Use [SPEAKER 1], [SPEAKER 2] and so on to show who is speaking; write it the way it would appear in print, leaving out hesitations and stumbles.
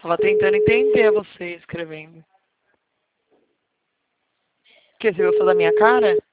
[SPEAKER 1] Tava tentando entender você escrevendo. O que, você gostou da minha cara?